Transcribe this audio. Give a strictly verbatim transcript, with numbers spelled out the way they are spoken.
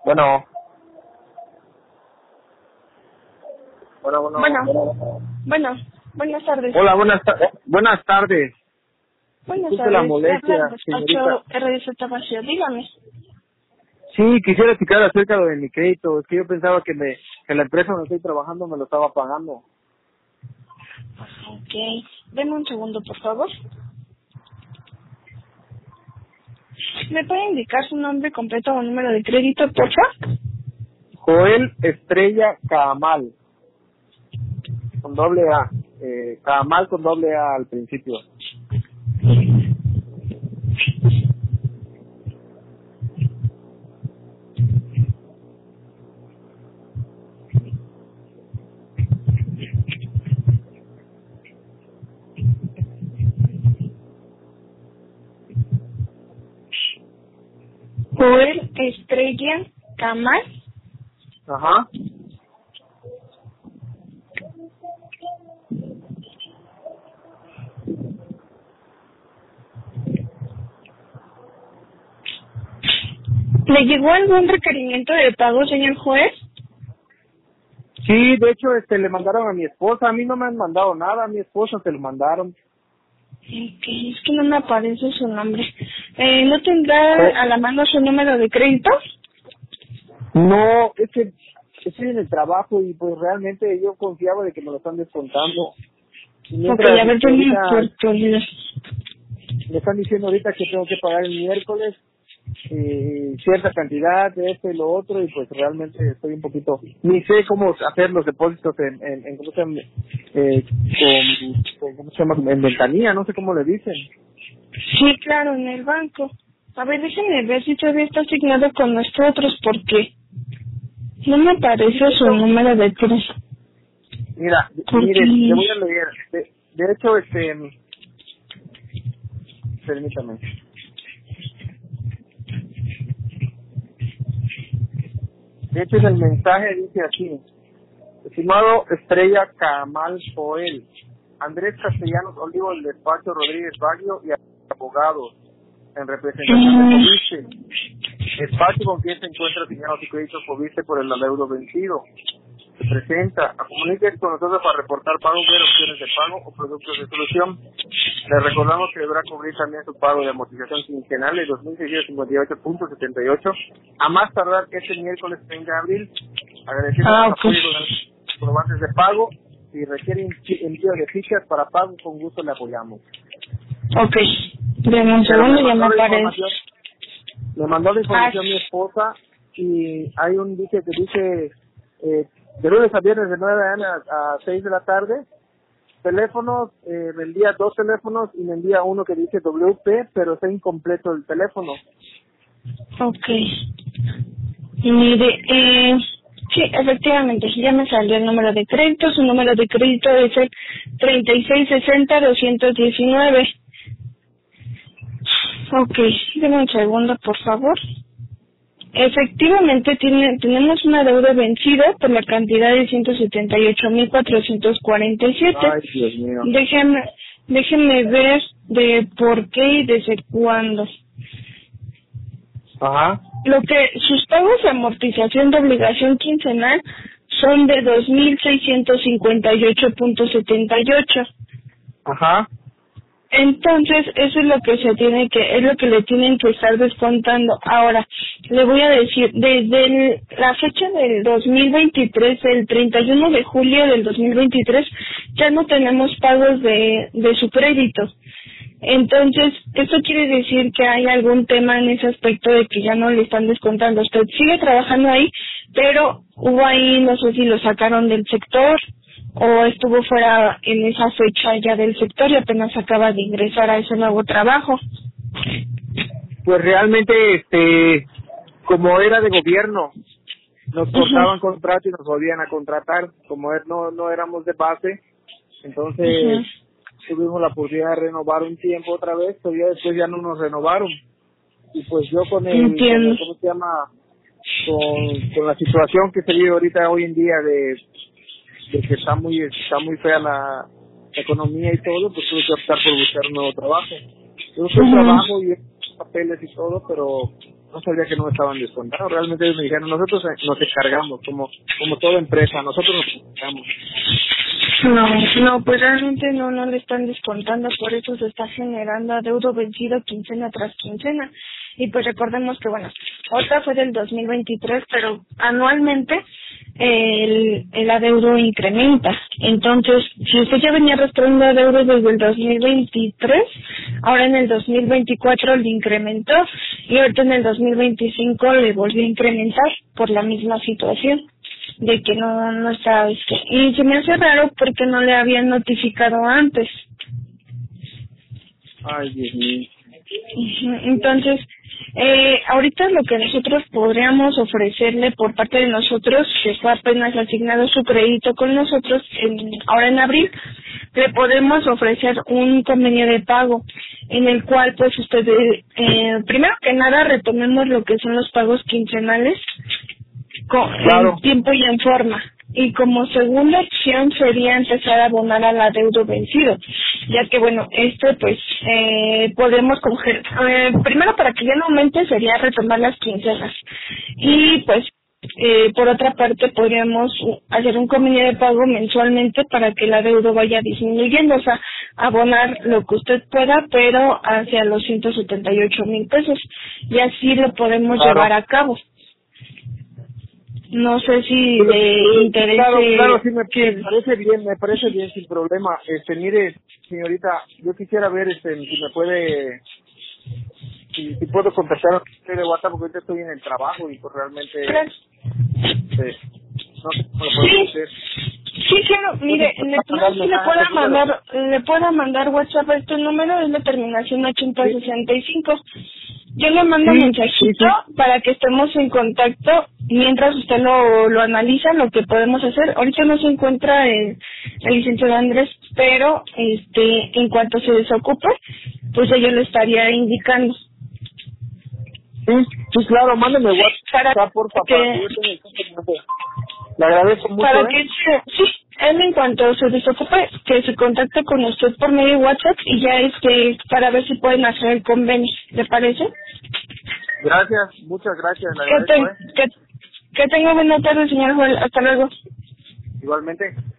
Bueno, bueno, bueno. Bueno, bueno, buenas tardes. Hola, buenas, ta buenas tardes. Buenas Disculpe tardes. la molestia, Habla el despacho señorita. R D Z Vacío. Dígame. Sí, quisiera explicar acerca de mi crédito. Es que yo pensaba que, me, que la empresa donde estoy trabajando me lo estaba pagando. Ok. Deme un segundo, por favor. ¿Me puede indicar su nombre completo o número de crédito, por favor? Joel Estrella Camal, con doble A. Eh, Camal con doble A al principio. Joel Estrella Camal. Ajá. ¿Le llegó algún requerimiento de pago, señor juez? Sí, de hecho, este, le mandaron a mi esposa. A mí no me han mandado nada. A mi esposa se lo mandaron. Ok, es que no me aparece su nombre. Eh, ¿No tendrá a la mano su número de crédito? No, es que estoy en el trabajo y pues realmente yo confiaba de que me lo están descontando. Y Ok, mientras a ver, este, tiene ahorita oportunidad. me están diciendo ahorita que tengo que pagar el miércoles eh, cierta cantidad de esto y lo otro y pues realmente estoy un poquito, ni sé cómo hacer los depósitos en, en, en ¿cómo se llama? Eh, con, con, ¿cómo se llama? En ventanilla, no sé cómo le dicen. Sí, claro, en el banco. A ver, déjenme ver si todavía está asignado con nosotros, porque no me Sí, aparece de su hecho, número de tres. mira, mire, le Porque... voy a leer. De, de hecho, este, permítame. De hecho, en el mensaje dice así: estimado Estrella Camal Joel, Andrés Castellanos Olivo del despacho Rodríguez Baglio y abogados, en representación de Mm, Fobiste, despacho con quien se encuentra asignado su crédito Fobiste por el adeudo vencido. Se presenta a comunicarse con nosotros para reportar pagos de opciones de pago o productos de solución. Le recordamos que deberá cubrir también su pago de amortización quincenal de dos mil seiscientos cincuenta y ocho punto setenta y ocho a más tardar este miércoles treinta de abril. Agradecemos ah, sus ok. apoyos con los comprobantes de pago. Si requiere envi- envío de fichas para pago, con gusto le apoyamos. Ok. Deme un Pero me segundo, ya me mandó la aparece. información, me mandó la Ah, información mi esposa y hay un dice que dice eh, de lunes a viernes de nueve a, a seis de la tarde. Teléfonos, eh, me envía dos teléfonos y me envía uno que dice W P, pero está incompleto el teléfono. ok. Mire, eh, sí, efectivamente, ya me salió el número de crédito. Su número de crédito es el treinta y seis sesenta doscientos diecinueve. Ok, deme un segundo, por favor. Efectivamente, tiene, tenemos una deuda vencida por la cantidad de ciento setenta y ocho mil cuatrocientos cuarenta y siete. Ay, Dios mío. Déjeme, déjeme ver de por qué y desde cuándo. Ajá, Lo que sus pagos de amortización de obligación quincenal son de dos mil seiscientos cincuenta y ocho punto setenta y ocho. ajá. Entonces, eso es lo que se tiene que, es lo que le tienen que estar descontando. Ahora, le voy a decir, desde el- la fecha del dos mil veintitrés, el treinta y uno de julio del dos mil veintitrés, ya no tenemos pagos de, de su crédito. Entonces, esto quiere decir que hay algún tema en ese aspecto de que ya no le están descontando. Usted sigue trabajando ahí, pero hubo ahí, no sé si lo sacaron del sector o estuvo fuera en esa fecha ya del sector y apenas acaba de ingresar a ese nuevo trabajo. Pues realmente, este, como era de gobierno, nos Ujú, cortaban contrato y nos volvían a contratar. Como er- no no éramos de base, ujú. entonces tuvimos la oportunidad de renovar un tiempo otra vez, pero ya después ya no nos renovaron. Y pues yo con el, con el, Entiendo. ¿cómo se llama? Con, con la situación que se vive ahorita hoy en día de, de que está muy está muy fea la, la economía y todo, pues tuve que optar por buscar un nuevo trabajo. Yo busqué un Ujú. trabajo y papeles y todo, pero no sabía que no estaban descontados. Realmente ellos me dijeron, nosotros nos encargamos, como como toda empresa, nosotros nos encargamos. No, no, pues realmente no, no le están descontando, por eso se está generando adeudo vencido quincena tras quincena. Y pues recordemos que, bueno, otra fue del dos mil veintitrés, pero anualmente el, el adeudo incrementa. Entonces, si usted ya venía arrastrando adeudo desde el dos mil veintitrés, ahora en el dos mil veinticuatro le incrementó y ahorita en el dos mil veinticinco le volvió a incrementar por la misma situación de que no, no está, este, y se me hace raro porque no le habían notificado antes. Ay, Dios mío. Entonces, eh, ahorita lo que nosotros podríamos ofrecerle por parte de nosotros, que fue apenas asignado su crédito con nosotros, en, ahora en abril, le podemos ofrecer un convenio de pago en el cual pues usted, eh, primero que nada retomemos lo que son los pagos quincenales con, claro, en tiempo y en forma. Y como segunda opción sería empezar a abonar al adeudo vencido, ya que bueno, este pues eh, podemos congelar, eh, primero para que ya no aumente sería retomar las quincenas y pues eh, por otra parte podríamos hacer un convenio de pago mensualmente para que el adeudo vaya disminuyendo, o sea, abonar lo que usted pueda pero hacia los ciento setenta y ocho mil pesos y así lo podemos claro. llevar a cabo. No sé si le interese. Claro, claro, sí me, me parece bien, me parece bien, sin problema. Este, mire, señorita, yo quisiera ver, este, si me puede, si, si puedo contactar a usted de WhatsApp porque ahorita estoy en el trabajo y pues realmente, claro. este, no sé cómo lo puedo sí. hacer. Sí, claro, mire, le, no, si le pueda mandar, le pueda mandar WhatsApp a este número, es la terminación ochenta sesenta y cinco. Yo le mando un sí, mensajito sí, sí. para que estemos en contacto mientras usted lo, lo analiza, lo que podemos hacer. Ahorita no se encuentra el, el licenciado Andrés, pero este en cuanto se desocupe, pues yo le estaría indicando. Sí, sí, claro, mándeme WhatsApp, para por favor. Que, le agradezco mucho. Para ¿eh? que sí, él en cuanto se desocupe, que se contacte con usted por medio de WhatsApp y ya este para ver si pueden hacer el convenio, ¿le parece? Gracias, muchas gracias. Le que, agradezco, te, ¿eh? que, que tenga buena tarde, señor Joel. Hasta luego. Igualmente.